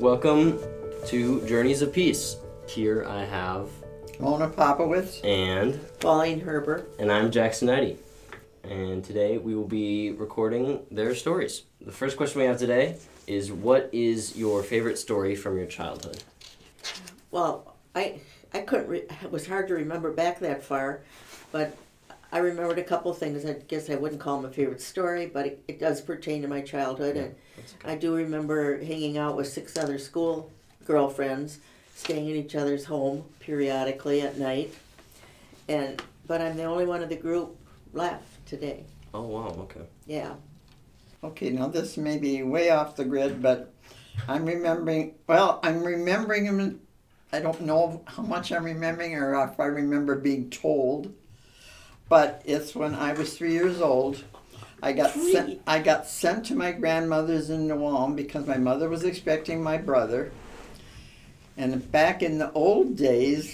Welcome to Journeys of Peace. Here I have Mona Popowitz. and Pauline Herbert. I'm Jackson Eddy. And today we will be recording their stories. The first question we have today is, what is your favorite story from your childhood? Well, I couldn't. It was hard to remember back that far, but I remembered a couple things. I guess I wouldn't call them a favorite story, but it does pertain to my childhood. Yeah, And that's good. I do remember hanging out with 6 other school girlfriends, staying in each other's home periodically at night. But I'm the only one of the group left today. Oh, wow, okay. Yeah. Okay, now this may be way off the grid, but I'm remembering him. I don't know how much I'm remembering or if I remember being told, but it's when I was 3 years old. I got sent to my grandmother's in New Ulm because my mother was expecting my brother. And back in the old days,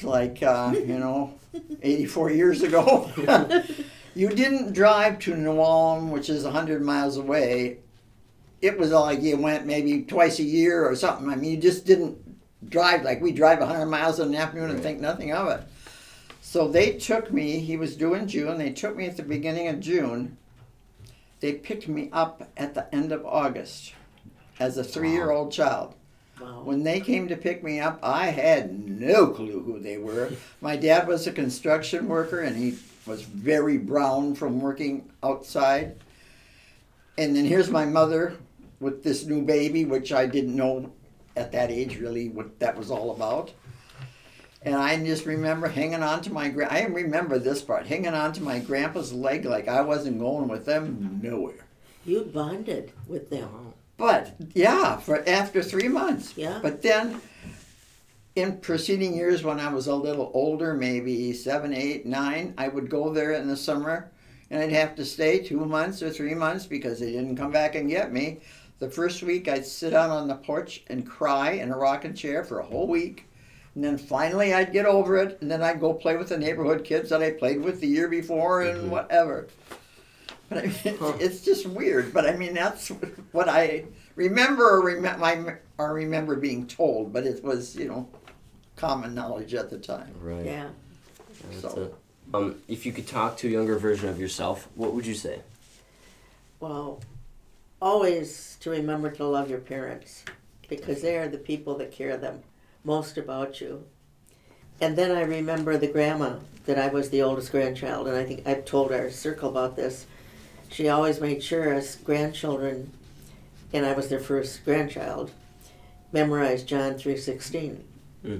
84 years ago, you didn't drive to New Ulm, which is 100 miles away. It was like you went maybe twice a year or something. I mean, you just didn't drive like we drive 100 miles in an afternoon and think nothing of it. So they took me, he was due in June, they took me at the beginning of June. They picked me up at the end of August as a 3-year-old child. Wow. When they came to pick me up, I had no clue who they were. My dad was a construction worker and he was very brown from working outside. And then here's my mother with this new baby, which I didn't know at that age really what that was all about. And I just remember hanging on to I remember this part, hanging on to my grandpa's leg like I wasn't going with them nowhere. You bonded with them. Wow. But yeah, for after 3 months. Yeah. But then in preceding years when I was a little older, maybe 7, 8, 9, I would go there in the summer and I'd have to stay 2 months or 3 months because they didn't come back and get me. The first week I'd sit out on the porch and cry in a rocking chair for a whole week. And then finally I'd get over it, and then I'd go play with the neighborhood kids that I played with the year before and whatever. But I mean, it's just weird. But I mean, that's what I remember or remember being told. But it was, common knowledge at the time. Right. Yeah. That's So- it. If you could talk to a younger version of yourself, what would you say? Well, always to remember to love your parents because they are the people that care the most about you. And then I remember the grandma that I was the oldest grandchild, and I think I've told our circle about this. She always made sure us grandchildren, and I was their first grandchild, memorized John 3:16. Mm.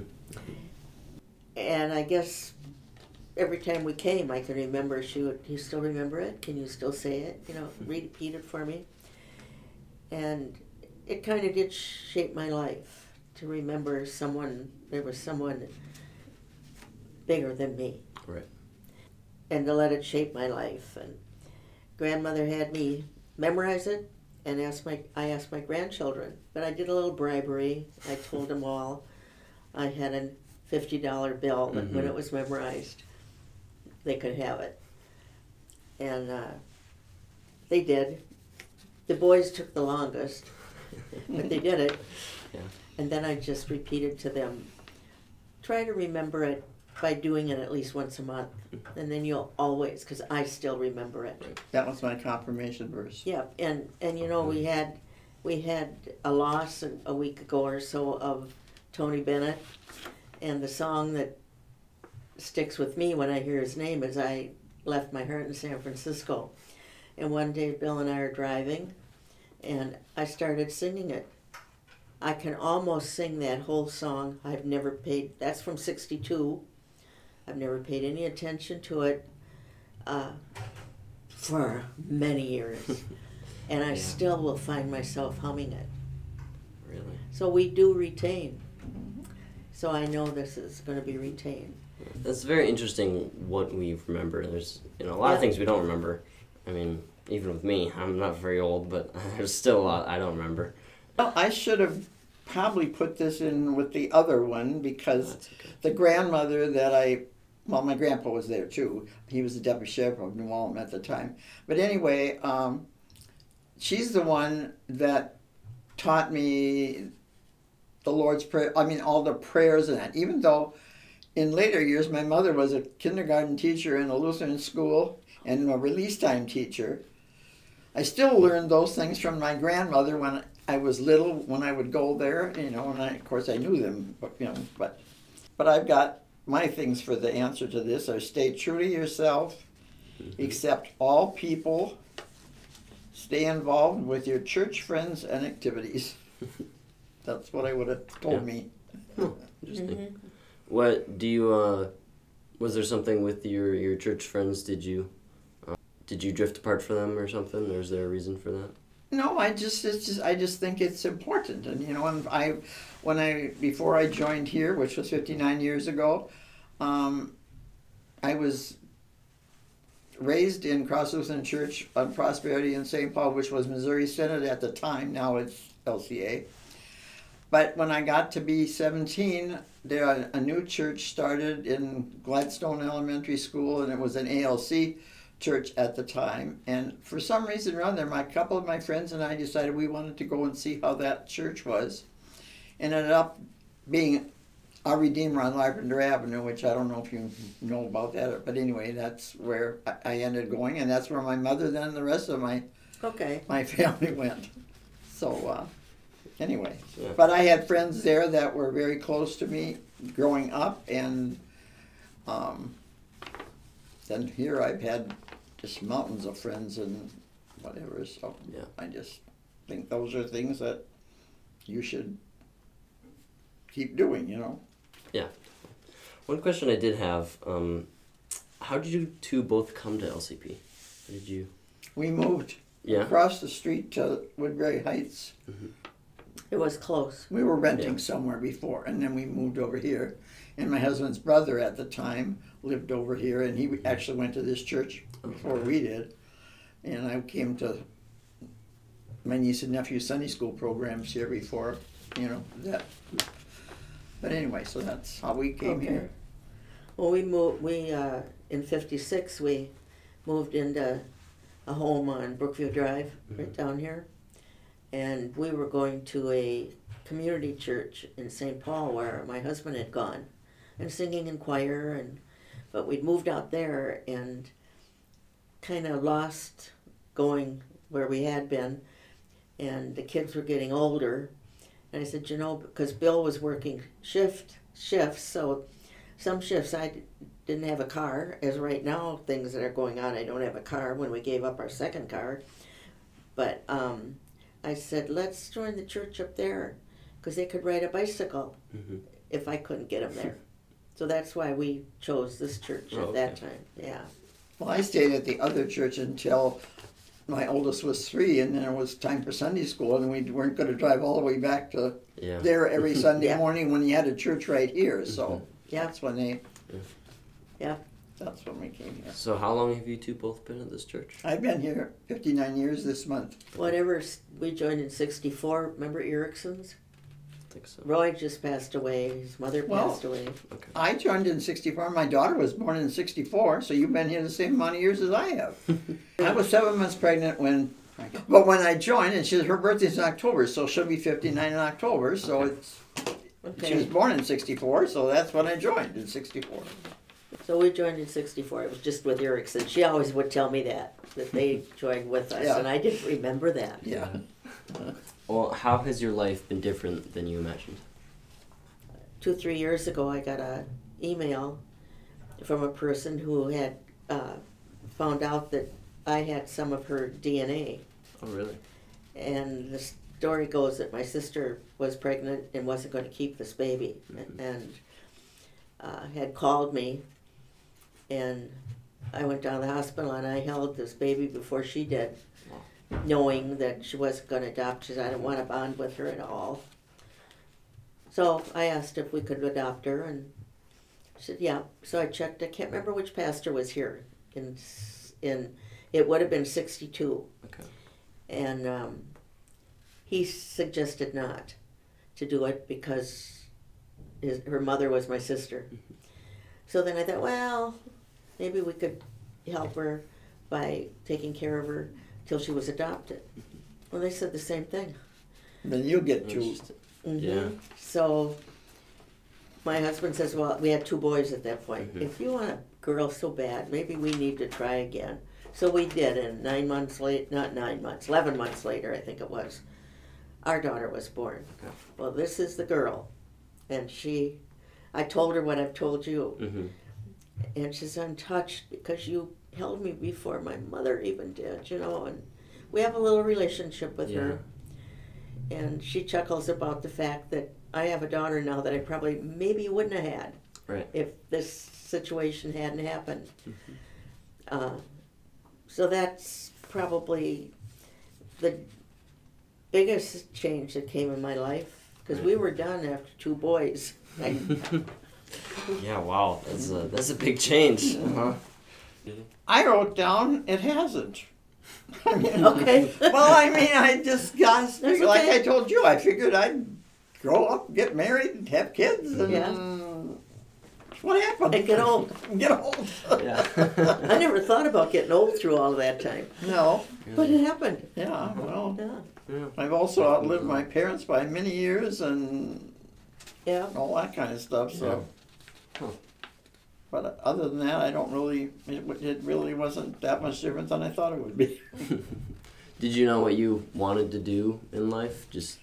And I guess every time we came, I could remember she would, "You still remember it? Can you still say it? Repeat it for me." And it kind of did shape my life to remember there was someone bigger than me. Right. And to let it shape my life. And grandmother had me memorize it and I asked my grandchildren. But I did a little bribery. I told them all I had a $50 bill that when it was memorized, they could have it. And they did. The boys took the longest, but they did it. Yeah. And then I just repeated to them, try to remember it by doing it at least once a month. And then you'll always, because I still remember it. That was my confirmation verse. Yeah, and we had a loss a week ago or so of Tony Bennett. And the song that sticks with me when I hear his name is I Left My Heart in San Francisco. And one day Bill and I are driving, and I started singing it. I can almost sing that whole song. That's from 62. I've never paid any attention to it for many years. And I still will find myself humming it. Really? So we do retain. So I know this is going to be retained. That's very interesting what we remember. There's a lot of things we don't remember. I mean, even with me, I'm not very old, but there's still a lot I don't remember. Well, I should have probably put this in with the other one because That's okay. the grandmother that my grandpa was there too. He was the deputy sheriff of New Ulm at the time. But anyway, she's the one that taught me the Lord's Prayer. I mean, all the prayers and that. Even though in later years, my mother was a kindergarten teacher in a Lutheran school and a release time teacher, I still learned those things from my grandmother when I was little, when I would go there, you know, and of course I knew them, but I've got my things for the answer to this are stay true to yourself, accept all people, stay involved with your church friends and activities. That's what I would have told me. Interesting. What do you? Was there something with your church friends? Did you drift apart for them or something? Or is there a reason for that? No, I just think it's important, and you know, before I joined here, which was 59 years ago, I was raised in Cross Lutheran Church on Prosperity in St. Paul, which was Missouri Synod at the time. Now it's LCA. But when I got to be 17, a new church started in Gladstone Elementary School, and it was an ALC church at the time. And for some reason or other, a couple of my friends and I decided we wanted to go and see how that church was. And ended up being Our Redeemer on Larpenteur Avenue, which I don't know if you know about that. But anyway, that's where I ended going. And that's where my mother then and the rest of my family went. So anyway, Yeah. But I had friends there that were very close to me growing up. And then here I've had just mountains of friends and whatever, so Yeah. I just think those are things that you should keep doing, you know. Yeah. One question I did have, how did you two both come to LCP? How did you? We moved across the street to Woodbury Heights. It was close. We were renting somewhere before, and then we moved over here. And my husband's brother at the time lived over here, and he actually went to this church before we did. And I came to my niece and nephew's Sunday school programs here before, you know, that. But anyway, so that's how we came here. Well, in 56, we moved into a home on Brookview Drive, right down here. And we were going to a community church in St. Paul where my husband had gone and singing in choir, but we'd moved out there and kind of lost going where we had been, and the kids were getting older. And I said, you know, because Bill was working shifts, so some shifts I didn't have a car. As right now, things that are going on, I don't have a car when we gave up our second car. But I said, let's join the church up there, because they could ride a bicycle if I couldn't get them there. So that's why we chose this church at that time, yeah. Well, I stayed at the other church until my oldest was 3, and then it was time for Sunday school, and we weren't going to drive all the way back to there every Sunday morning when you had a church right here. So that's when that's when we came here. So how long have you two both been at this church? I've been here 59 years this month. Whatever, we joined in 64, remember Erickson's? I think so. Roy just passed away, his mother passed away. Okay. I joined in 64. My daughter was born in 64, so you've been here the same amount of years as I have. I was 7 months pregnant when I joined, and her birthday's in October, so she'll be 59 in October, so she was born in 64, so that's when I joined, in 64. So we joined in 64, it was just with Erickson. She always would tell me that they joined with us, and I didn't remember that. Yeah. Well, how has your life been different than you imagined? 2-3 years ago, I got an email from a person who had found out that I had some of her DNA. Oh, really? And the story goes that my sister was pregnant and wasn't going to keep this baby, and had called me, and I went down to the hospital and I held this baby before she did, knowing that she wasn't going to adopt. She said, I don't want to bond with her at all. So I asked if we could adopt her, and she said, yeah. So I checked. I can't remember which pastor was here. In it would have been 62. Okay. And he suggested not to do it because her mother was my sister. So then I thought, well, maybe we could help her by taking care of her till she was adopted. Well, they said the same thing. Then you'll get to Yeah. So my husband says, well, we had 2 boys at that point. Mhm. If you want a girl so bad, maybe we need to try again. So we did, and 9 months late, not 9 months, 11 months later, I think it was, our daughter was born. Okay. Well, this is the girl. And I told her what I've told you. Mm-hmm. And she's untouched because you held me before my mother even did, and we have a little relationship with her. And she chuckles about the fact that I have a daughter now that I probably maybe wouldn't have had if this situation hadn't happened. Mm-hmm. So that's probably the biggest change that came in my life, because we were done after 2 boys. Yeah, wow, that's a big change. Uh-huh. I wrote down it hasn't. I mean, Okay. Well, I mean, I just got, That's like okay. I told you, I figured I'd grow up, get married, and have kids, and Yeah. what happened? And get old. Get old. Yeah. I never thought about getting old through all of that time, No. but it happened. Yeah, well, Yeah. I've also outlived my parents by many years and Yeah. all that kind of stuff, so. Huh. But other than that, I don't really, it really wasn't that much different than I thought it would be. Did you know what you wanted to do in life? Just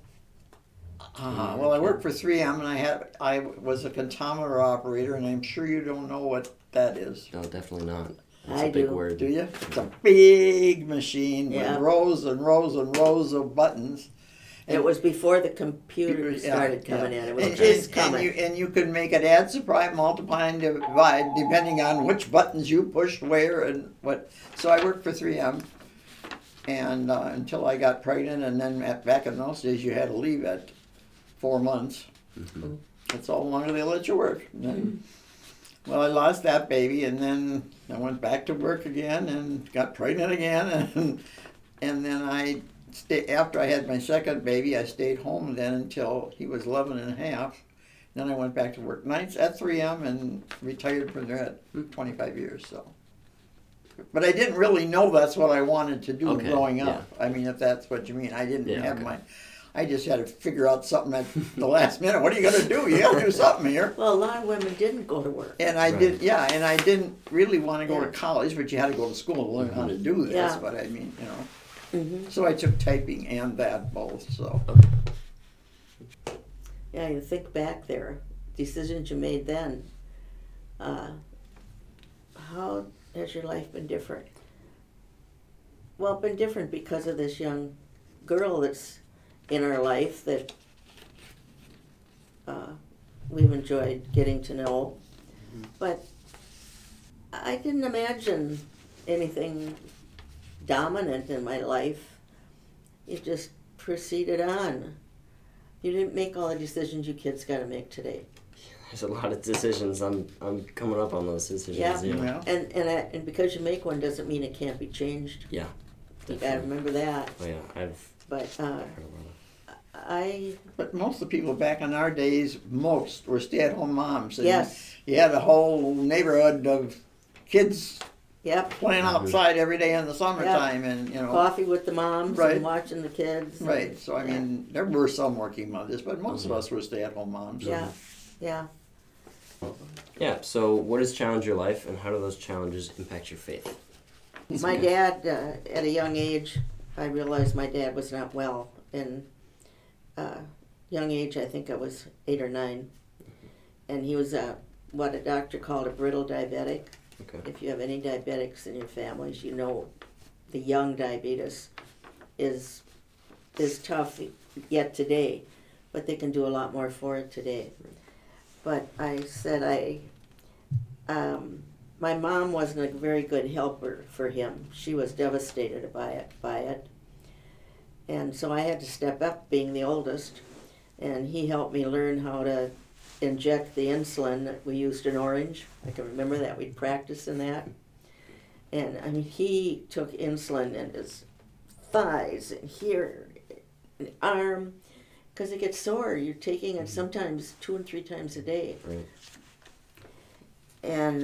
Well, I worked for 3M and I was a contometer operator, and I'm sure you don't know what that is. no, definitely not. That's I a big do. word. Do you? It's a big machine Yeah. with rows and rows and rows of buttons. It was before the computer Yeah, started yeah. coming in. It was And, just and coming. you could make it add, subtract, multiply, and divide depending on which buttons you pushed where and what. So I worked for 3M, and until I got pregnant, and then back in those days you had to leave at 4 months. Mm-hmm. That's how long they let you work. And then, well, I lost that baby, and then I went back to work again and got pregnant again, and then after I had my second baby, I stayed home then until he was 11 and a half. Then I went back to work nights at 3M and retired from there at 25 years. So, but I didn't really know that's what I wanted to do Okay, growing up. I mean, if that's what you mean, I didn't Yeah, have okay. I just had to figure out something at the last minute. What are you going to do? You got to do something here. Well, a lot of women didn't go to work. And I Right. did, yeah, and I didn't really want to go Yeah. to college, but you had to go to school to learn how to do this. Yeah. But I mean, Mm-hmm. so I took typing and that both. So Yeah, you think back there, decisions you made then. How has your life been different? Well, been different because of this young girl that's in our life that we've enjoyed getting to know. But I didn't imagine anything dominant in my life. It just proceeded on. You didn't make all the decisions you kids got to make today. There's a lot of decisions. I'm coming up on those decisions. Yeah. Yeah. And because you make one doesn't mean it can't be changed. Yeah. You got to remember that. Oh yeah, I've But heard a lot of. but most of the people back in our days, most were stay-at-home moms. And yes, you had a whole neighborhood of kids yep. playing Mhm. outside every day in the summertime, and Coffee with the moms Right. and watching the kids. right. So I Yeah. mean, there were some working mothers, but most of Mhm. us were stay-at-home moms. Yeah, yeah. Yeah. So, what has challenged your life, and how do those challenges impact your faith? My dad, at a young age, I realized my dad was not well. In young age, I think I was 8 or 9, and he was what a doctor called a brittle diabetic. Okay. If you have any diabetics in your families, you know the young diabetes is tough yet today, but they can do a lot more for it today. But I said my mom wasn't a very good helper for him. She was devastated by it. And so I had to step up, being the oldest, and he helped me learn how to inject the insulin that we used in Orange. I can remember that. We'd practice in that. And I mean, he took insulin in his thighs and here, and the arm, because it gets sore. You're taking it sometimes 2 and 3 times a day. Right. And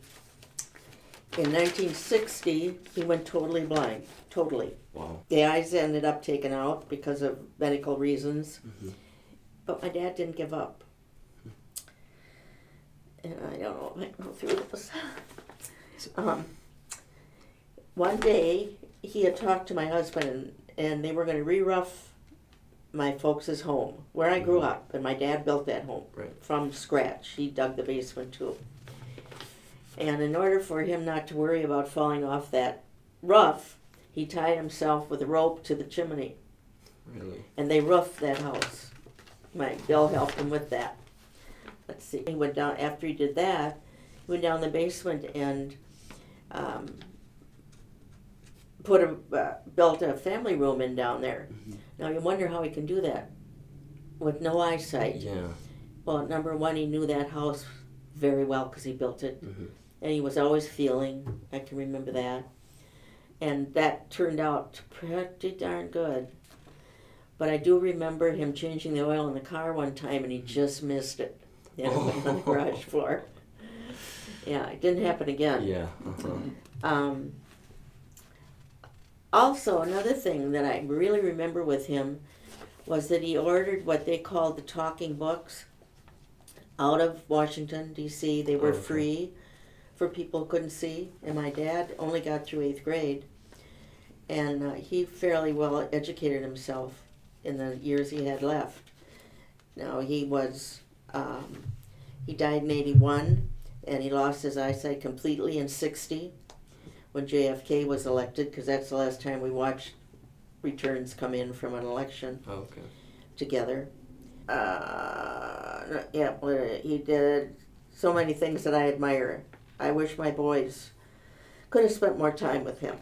in 1960, he went totally blind. Totally. Wow. The eyes ended up taken out because of medical reasons. Mhm. But my dad didn't give up. And I don't know if I can go through this. One day, he had talked to my husband, and they were going to re-rough my folks' home, where I grew up, and my dad built that home from scratch. He dug the basement too. And in order for him not to worry about falling off that roof, he tied himself with a rope to the chimney. Really? And they roofed that house. Bill helped him with that. Let's see. He went down, after he did that, he went down the basement and built a family room in down there. Mm-hmm. Now you wonder how he can do that with no eyesight. Yeah. Well, number one, he knew that house very well because he built it. Mm-hmm. And he was always feeling, I can remember that. And that turned out pretty darn good. But I do remember him changing the oil in the car one time and he just missed it. Yeah, it went on the garage floor. Yeah, it didn't happen again. Yeah. Uh-huh. Also, another thing that I really remember with him was that he ordered what they called the talking books out of Washington, D.C. They were free for people who couldn't see. And my dad only got through 8th grade. And he fairly well educated himself in the years he had left. Now, he died in 81, and he lost his eyesight completely in 60 when JFK was elected, because that's the last time we watched returns come in from an election together. He did so many things that I admire. I wish my boys could have spent more time with him.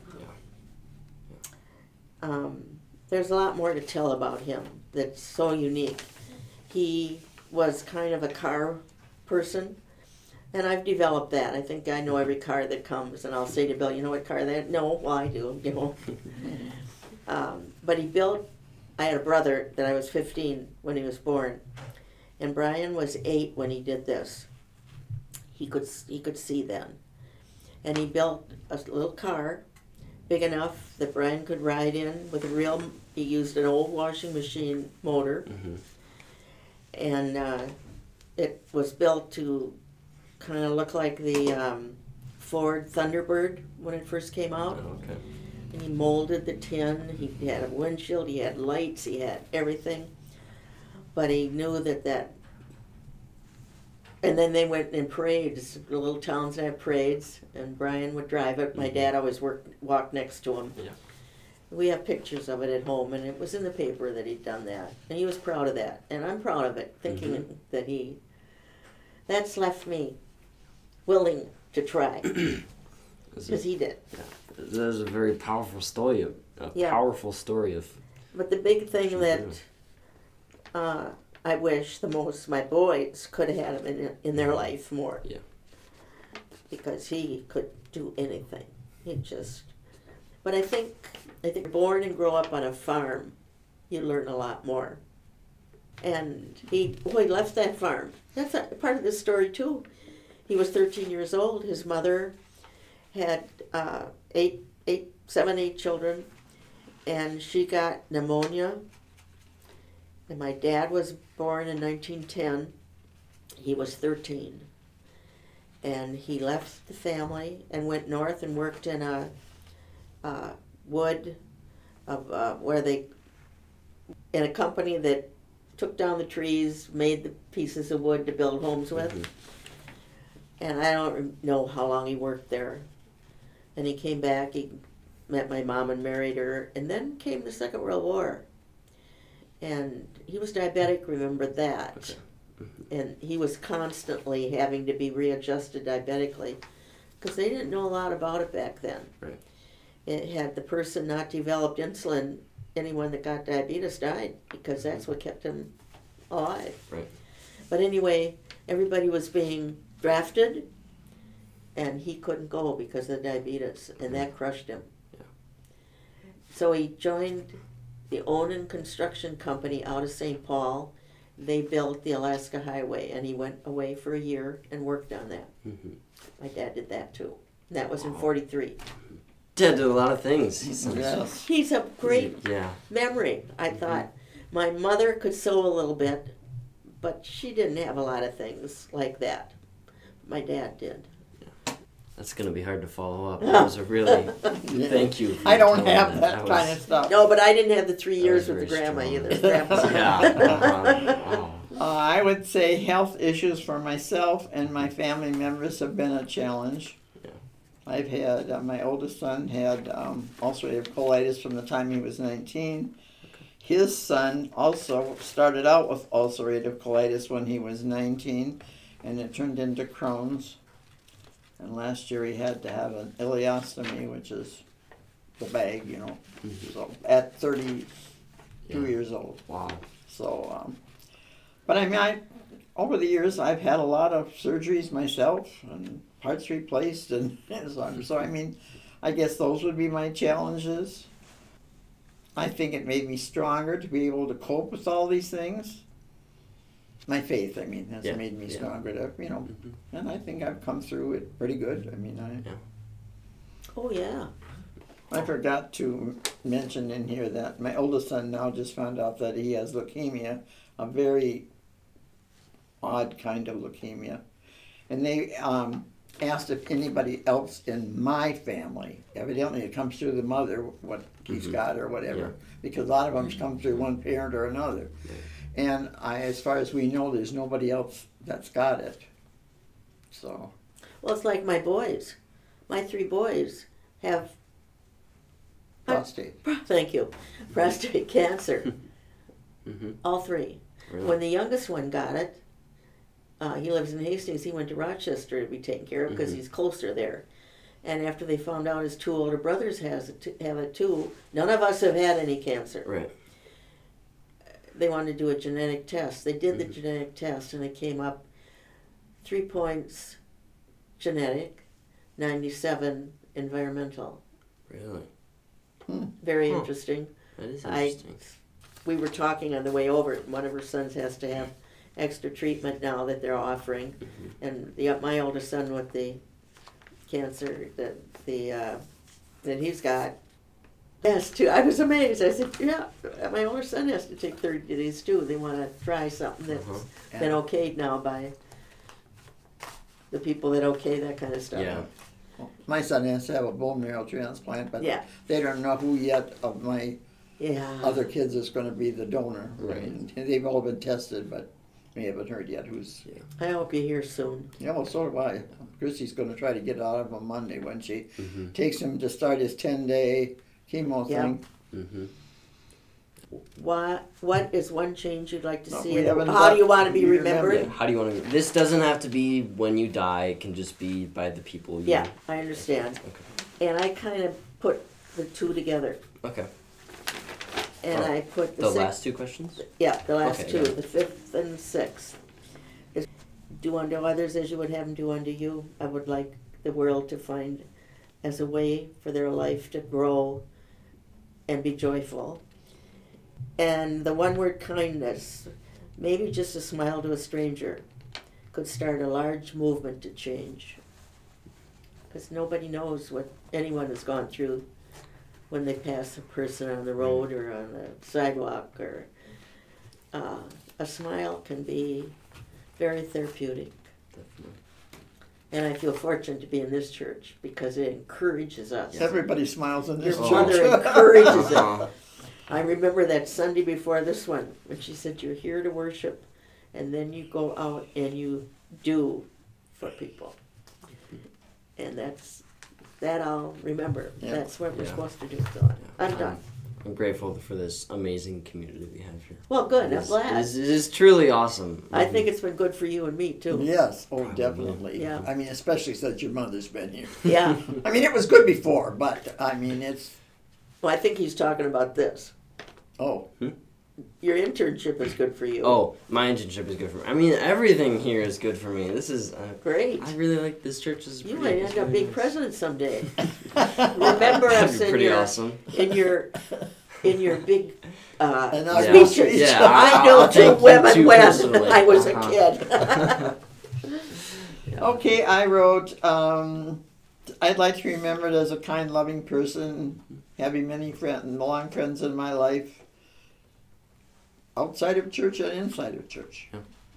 There's a lot more to tell about him that's so unique. He was kind of a car person, and I've developed that. I think I know every car that comes, and I'll say to Bill, you know what car that? No, well, I do, you know. But he built, I had a brother that I was 15 when he was born, and Brian was 8 when he did this. He could see then. And he built a little car big enough that Brian could ride in with he used an old washing machine motor. Mm-hmm. And it was built to kind of look like the Ford Thunderbird when it first came out. And he molded the tin, he had a windshield, he had lights, he had everything. But he knew that and then they went in parades. The little towns have parades, and Brian would drive it. My dad always walked next to him. Yeah. We have pictures of it at home, and it was in the paper that he'd done that. And he was proud of that, and I'm proud of it, thinking that that's left me willing to try, because he did. Yeah. There's a very powerful story, powerful story of... But the big thing that I wish the most my boys could have had him in their life more. Yeah. Because he could do anything. But I think born and grow up on a farm, you learn a lot more. And he left that farm. That's a part of this story too. He was 13 years old. His mother had 7, 8 children, and she got pneumonia. And my dad was born in 1910. He was 13. And he left the family and went north and worked in a in a company that took down the trees, made the pieces of wood to build homes with. Mm-hmm. And I don't know how long he worked there. And he came back, he met my mom and married her, and then came the Second World War. And he was diabetic, remember that. Okay. Mm-hmm. And he was constantly having to be readjusted diabetically, because they didn't know a lot about it back then. Right. It had the person not developed insulin, anyone that got diabetes died, because that's what kept him alive. Right. But anyway, everybody was being drafted, and he couldn't go because of diabetes, and that crushed him. Yeah. So he joined the Onan Construction Company out of St. Paul. They built the Alaska Highway, and he went away for a year and worked on that. Mm-hmm. My dad did that too. And that was in 43. Dad did a lot of things. He's a great memory. I thought my mother could sew a little bit, but she didn't have a lot of things like that. My dad did. That's gonna be hard to follow up. That was a really Yeah. thank you. For I don't telling have that was- kind of stuff. No, but I didn't have the 3 That years was with the very grandma strong. either. Grandpa. Yeah. Wow. I would say health issues for myself and my family members have been a challenge. Yeah. I've had, my oldest son had ulcerative colitis from the time he was 19. His son also started out with ulcerative colitis when he was 19, and it turned into Crohn's. And last year he had to have an ileostomy, which is the bag, you know, so at 32 Yeah. years old. Wow. So, but I mean, over the years, I've had a lot of surgeries myself and parts replaced, and so I mean, I guess those would be my challenges. I think it made me stronger to be able to cope with all these things. My faith, I mean, has Yeah, made me yeah. stronger to, you know, Mhm. and I think I've come through it pretty good. I mean, Oh, yeah. I forgot to mention in here that my oldest son now just found out that he has leukemia, a very odd kind of leukemia. And they asked if anybody else in my family, evidently it comes through the mother, what he's Mhm. got or whatever, Yeah. because a lot of them come through one parent or another. And as far as we know, there's nobody else that's got it. So, Well, it's like my boys. My 3 boys have, prostate. thank you, prostate cancer. Mm-hmm. All 3. Really? When the youngest one got it, he lives in Hastings. He went to Rochester to be taken care of because Mhm. he's closer there. And after they found out his 2 older brothers have it too, none of us have had any cancer. Right. They wanted to do a genetic test. They did the Mhm. genetic test, and it came up 3 points genetic, 97 environmental. Really. Very Huh. interesting. That is I- interesting. We were talking on the way over. One of her sons has to have extra treatment now that they're offering, Mhm. and my oldest son with the cancer that he's got has to. I was amazed. I said, "Yeah, my older son has to take 30 days too. They want to try something that's Uh-huh. been okayed now by the people that okay that kind of stuff." Yeah. Well, my son has to have a bone marrow transplant, but Yeah. they don't know who yet of my Yeah. other kids is going to be the donor. Right. And they've all been tested, but we haven't heard yet who's. I hope you're here soon. Yeah, well, so do I. Chrissy's going to try to get out of him Monday when she Mm-hmm. takes him to start his 10-day chemo Yeah. thing. Mm-hmm. What is one change you'd like to No, see? we haven't How do you got- want to be we remembered? remember. How do you want to? This doesn't have to be when you die. It can just be by the people. You Yeah, I understand. Okay. And I kind of put the 2 together. Okay. And Oh, I put The the 6th. last 2 questions. Yeah, the last Okay, 2, got it. the 5th and 6th. Is do unto others as you would have them do unto you. I would like the world to find as a way for their life to grow and be joyful. And the one word kindness, maybe just a smile to a stranger, could start a large movement to change. Because nobody knows what anyone has gone through when they pass a person on the road or on the sidewalk, or a smile can be very therapeutic. Definitely. And I feel fortunate to be in this church because it encourages us. Everybody smiles in this Your church. mother encourages it. Uh-huh. I remember that Sunday before this one when she said, "You're here to worship, and then you go out and you do for people." And that I'll remember. Yeah. That's what we're Yeah. supposed to do. So I'm Yeah. done. I'm grateful for this amazing community we have here. Well, good. I'm This glad. is truly awesome. I think it's been good for you and me too. Yes, oh, Probably. definitely. Yeah. I mean, especially since your mother's been here. Yeah. I mean, it was good before, but I mean, it's, Well, I think he's talking about this. oh, Your internship is good for you. Oh, my internship is good for me. I mean, everything here is good for me. This is. Great. I really like this church. Is You pretty, might it's end up really being nice. president someday. Remember That'd us be in pretty your awesome. in your big And our Yeah, speeches. speech. I know I'll two take you women too when personally. I was a Uh-huh. kid. Okay, I wrote, I'd like to be remembered as a kind, loving person, having many friends, long friends in my life, outside of church and inside of church. Yeah.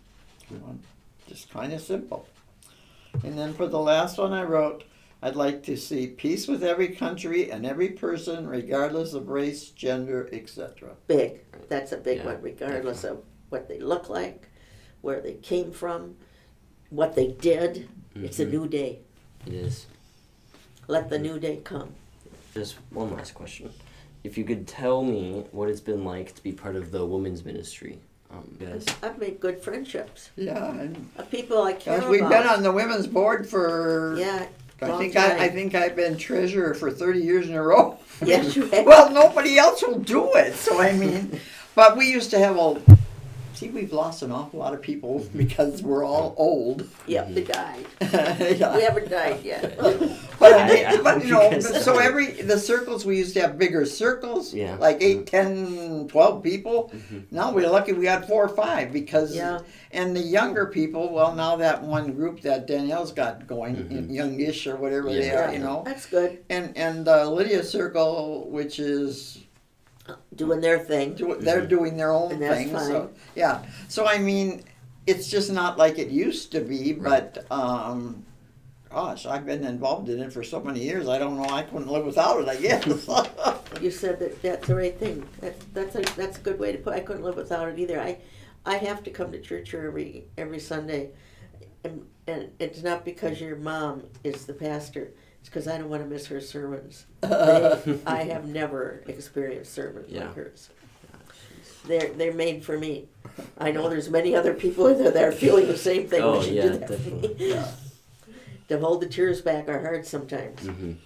You know, just kind of simple. And then for the last one I wrote, I'd like to see peace with every country and every person, regardless of race, gender, etc. Big. That's a big Yeah, one, regardless of what they look like, where they came from, what they did. It's a new day. It is. Let the new day come. Just one last question. If you could tell me what it's been like to be part of the women's ministry, guys. I've made good friendships. Yeah, and People I care about. we've been on the women's board for. Yeah. I think I've been treasurer for 30 years in a row. Yes, you have. Well, nobody else will do it. So I mean, but we used to have a. See, we've lost an awful lot of people because we're all old. Yep, they died. Yeah. We haven't died yet. But you know, so the circles, we used to have bigger circles, Yeah. like 8, 10, 12 people. Now we're lucky we got 4 or 5 because, Yeah. and the younger people, well, now that one group that Danielle's got going, youngish or whatever they Yeah. are, you know, That's good. and Lydia's circle, which is Doing their thing. they're doing their own And that's thing. fine. So yeah, so I mean, it's just not like it used to be, but. Gosh, I've been involved in it for so many years. I don't know. I couldn't live without it. I guess. You said that that's the right thing. That's a good way to put. I couldn't live without it either. I have to come to church every Sunday, and it's not because your mom is the pastor. It's because I don't want to miss her sermons. I have never experienced sermons like hers. They're made for me. I know there's many other people that are feeling the same thing. Oh, but she yeah, did that for definitely. me. Yeah. To hold the tears back are hard sometimes.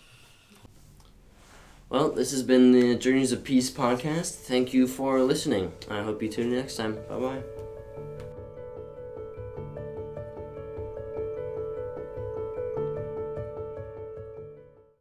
Well, this has been the Journeys of Peace podcast. Thank you for listening. I hope you tune in next time. Bye-bye.